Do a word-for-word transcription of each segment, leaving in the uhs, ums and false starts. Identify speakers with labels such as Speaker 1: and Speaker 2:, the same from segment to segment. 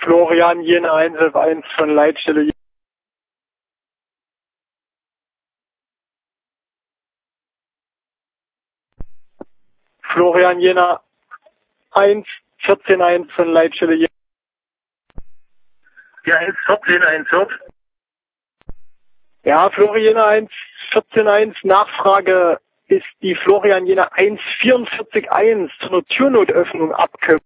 Speaker 1: Florian Jena eins elf eins von Leitstelle Jena. Florian Jena eins vierzehn eins von Leitstelle Jena.
Speaker 2: Die eins vierzehn eins wird.
Speaker 1: Ja, Florian Jena eins vierzehn eins, Nachfrage, ist die Florian Jena eins vierundvierzig eins zu einer Türnotöffnung abgekommen?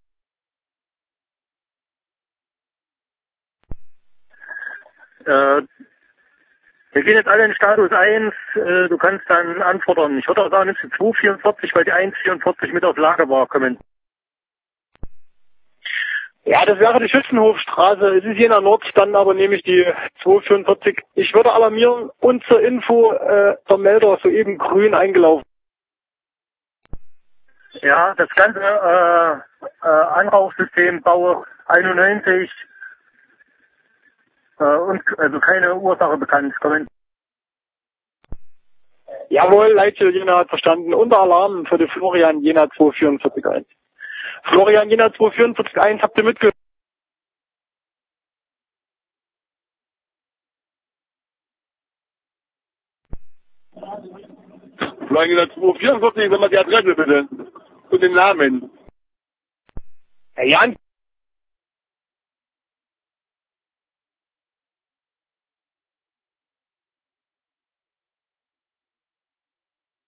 Speaker 2: Äh, wir gehen jetzt alle in Status eins, äh, du kannst dann antworten. Ich würde auch sagen, nimmst du zwei vierundvierzig, weil die eins vierundvierzig mit auf Lager war, kommen.
Speaker 1: Ja, das wäre die Schützenhofstraße. Es ist Jena Nord, dann aber nehme ich die zwei vierundvierzig. Ich würde alarmieren und zur Info, äh, der Melder soeben grün eingelaufen.
Speaker 2: Ja, das ganze äh, äh, Anrauchsystem Bau einundneunzig äh, und also keine Ursache bekannt, kommen.
Speaker 1: Jawohl, Leitstelle Jena hat verstanden. Unter Alarm für die Florian Jena zwei vierundvierzig eins. Florian Jena zwei vierundvierzig eins, habt ihr mitgehört?
Speaker 3: Florian Jena zwei vierundvierzig, sag mal die Adresse bitte. Und den Namen.
Speaker 1: Ja, Jan.